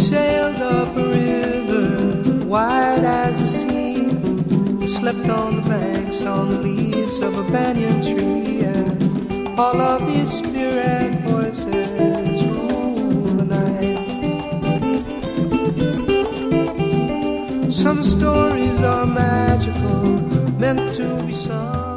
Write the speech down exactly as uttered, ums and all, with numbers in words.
sailed up a river wide as the sea. He slept on the banks, on the leaves of a banyan tree, and all of these spirit voices rule the night. Some stories are magical, meant to be sung.